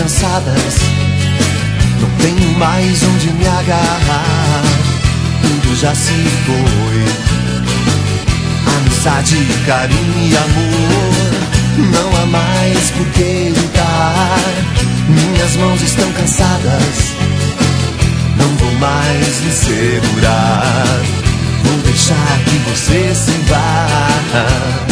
cansadas, não tenho mais onde me agarrar. Tudo já se foi, amizade, carinho e amor. Não há mais por que lutar. Minhas mãos estão cansadas, não vou mais me segurar. Vou deixar que você se vá.